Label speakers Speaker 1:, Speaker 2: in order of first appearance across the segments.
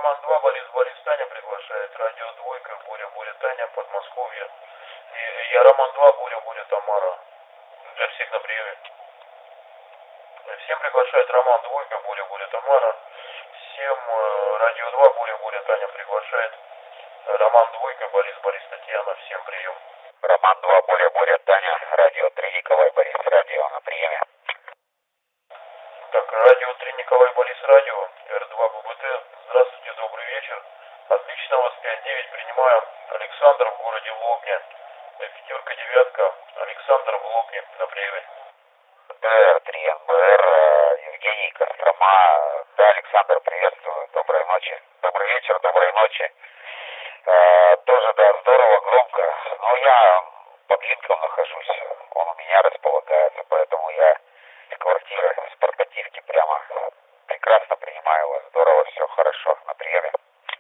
Speaker 1: Роман 2, Борис Таня приглашает. Радио Двойка, Боря Таня, Подмосковье. Я Роман 2, Боря Тамара. Для всех на приеме. Всем приглашает Роман Двойка, Боря Тамара. Всем Радио 2, Боря Таня приглашает. Роман Двойка, Борис Татьяна. Всем прием.
Speaker 2: Роман 2, Боря Таня, Радио 3, Николай Борис, Радио на приеме.
Speaker 1: Так, Радио 3, Николай Борис, Радио, Р2 ББТ. Здравствуйте, добрый вечер. Отлично вас 5-9 принимаем. Александр в городе Лобня. Пятерка, девятка. Александр в Лобне на приеме.
Speaker 2: БР3, МБР, Евгений, Кострома. Да, Александр, приветствую. Доброй ночи. Добрый вечер, доброй ночи. Тоже, да, здорово, громко. Но я под Линком нахожусь. Он у меня располагается, поэтому я с квартиры, с портативки прямо прекрасно принимаю вас. Здорово, все хорошо. На приеме.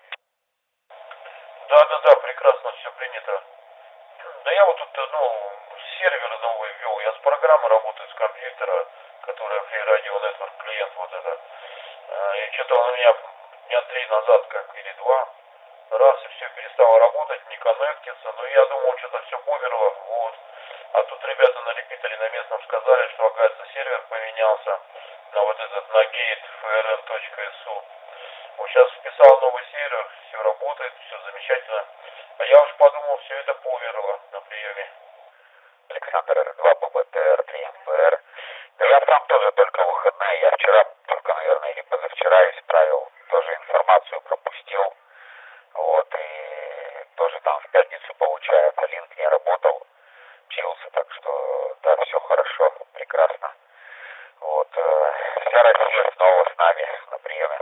Speaker 1: Да, прекрасно, все принято. Да я вот тут, сервер новый ввел. Я с программой работаю, с компьютера, которая Free Radio Network, клиент вот это. И что-то он у меня дня 3 назад, как или 2, раз и все перестало работать, не коннектится. Но я думал, что-то все померло, вот. А тут ребята на репитере на местном сказали, что, оказывается, сервер поменялся на вот этот, на gate.frn.su. Вот сейчас вписал новый сервер, все работает, все замечательно. А я уж подумал, все это померло на приеме.
Speaker 2: Александр, Р2, ББТ, Р3, МБР. Да я сам тоже только выходные. Я вчера только, наверное, или позавчера исправил. Тоже информацию пропустил. Вот, и тоже там в пятницу, получается, линк не работал. Учился, так что, да, все хорошо, прекрасно. Вот, вся Россия снова с нами на приеме.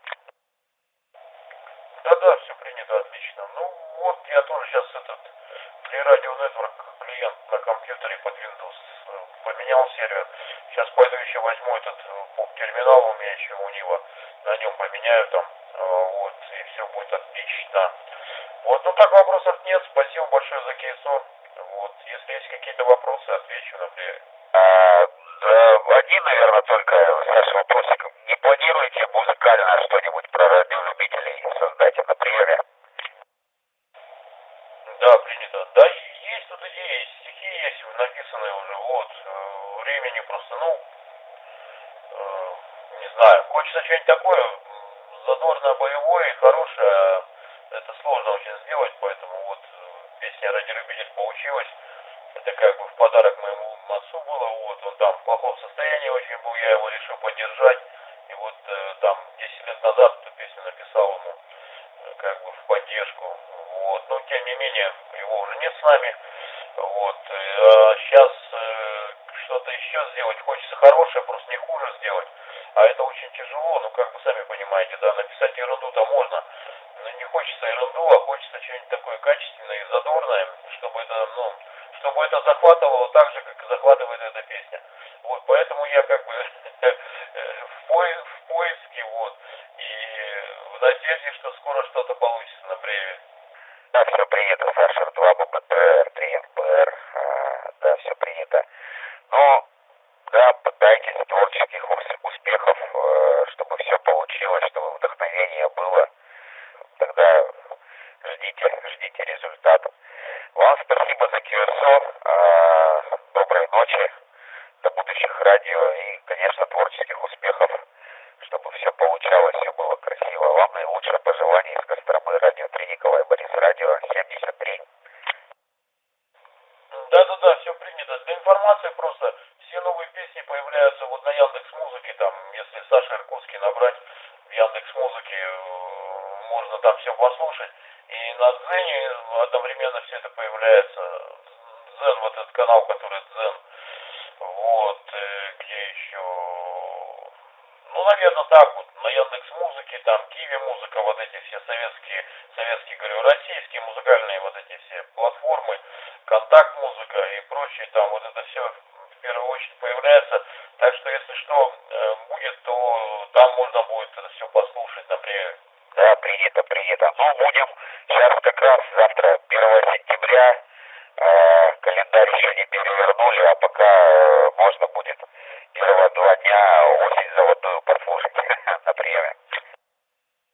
Speaker 1: Да, все принято, отлично. Ну вот, я тоже сейчас этот Free Radio Network клиент на компьютере под Windows поменял сервер. Сейчас пойду еще возьму этот терминал у меня еще у него, на нем поменяю там, вот, и все будет отлично. Вот, ну так вопросов нет, спасибо большое за кейсо. Вот, если есть какие-то вопросы, отвечу, например.
Speaker 2: Да, один, наверное, только, Саша, вопросик. Не планируете музыкально что-нибудь про радиолюбителей создать на приеме?
Speaker 1: Да, принято. Да, есть тут идеи, стихи есть написанные уже, вот. Времени просто, не знаю. Хочется что-нибудь такое задорное, боевое и хорошее. Это сложно очень сделать, поэтому вот песня «Радиолюбитель» получилась. Это как бы в подарок моему отцу было, вот. Он там в плохом состоянии очень был, я его решил поддержать. И вот там 10 лет назад эту песню написал ему, как бы в поддержку. Вот. Но тем не менее, его уже нет с нами. Вот. А сейчас что-то еще сделать хочется хорошее, просто не хуже сделать. А это очень тяжело, ну как вы сами понимаете, да, написать ерунду-то можно. Но не хочется ерунду, а хочется что-нибудь такое качественное и задорное, чтобы это, чтобы это захватывало так же, как и захватывает эта песня. Вот, поэтому я как бы в поиске, вот, и в надежде, что скоро что-то получится на приеме.
Speaker 2: Да, все принято, Саша, 2 ББТ, 3 МПР, да, все принято. Ну, да, пытайтесь, творческих успехов, чтобы все получилось, чтобы вдохновение было. Тогда ждите результат. Вам спасибо за QSO, доброй ночи, до будущих радио и, конечно, творческих успехов, чтобы все получалось, все было красиво. Вам наилучшее пожелание из Костромы, Радио 3, Николай Борис, Радио 73.
Speaker 1: Да, все принято. Для информации просто все новые песни появляются вот на Яндекс.Музыке, там, если Саша Иркутский набрать в Яндекс.Музыке, можно там все послушать. И на Дзене одновременно все это появляется. Дзен, вот этот канал, который Дзен. Вот, где еще... Ну, наверное, так вот, на Яндекс.Музыке, там, Киви Музыка, вот эти все советские, говорю, российские музыкальные вот эти все платформы, Контакт Музыка и прочее, там вот это все в первую очередь появляется. Так что, если что будет, то там можно будет это все послушать, например.
Speaker 2: Да, принято. Ну, будем сейчас как раз завтра, 1 сентября, календарь еще не перевернули, а пока можно будет первые 2 дня осень заводную